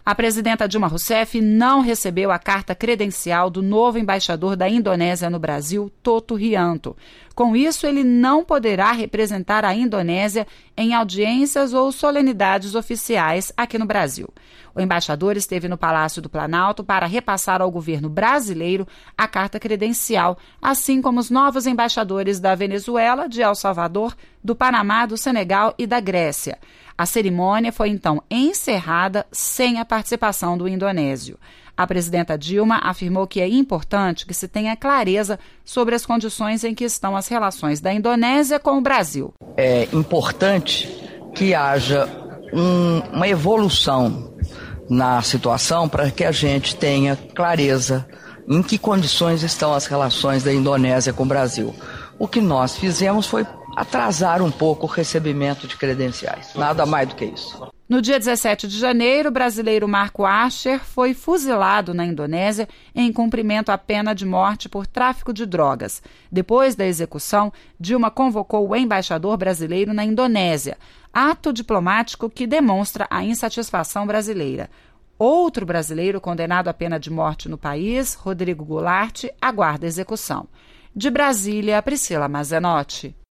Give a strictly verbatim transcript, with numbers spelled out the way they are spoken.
A presidenta Dilma Rousseff não recebeu a carta credencial do novo embaixador da Indonésia no Brasil, Toto Rianto. Com isso, ele não poderá representar a Indonésia em audiências ou solenidades oficiais aqui no Brasil. O embaixador esteve no Palácio do Planalto para repassar ao governo brasileiro a carta credencial, assim como os novos embaixadores da Venezuela, de El Salvador, do Panamá, do Senegal e da Grécia. A cerimônia foi, então, encerrada sem a participação do indonésio. A presidenta Dilma afirmou que é importante que se tenha clareza sobre as condições em que estão as relações da Indonésia com o Brasil. É importante que haja um, uma evolução na situação para que a gente tenha clareza em que condições estão as relações da Indonésia com o Brasil. O que nós fizemos foi atrasar um pouco o recebimento de credenciais. Nada mais do que isso. No dia dezessete de janeiro, o brasileiro Marco Archer foi fuzilado na Indonésia em cumprimento à pena de morte por tráfico de drogas. Depois da execução, Dilma convocou o embaixador brasileiro na Indonésia, ato diplomático que demonstra a insatisfação brasileira. Outro brasileiro condenado à pena de morte no país, Rodrigo Goulart, aguarda execução. De Brasília, Priscila Mazenotti.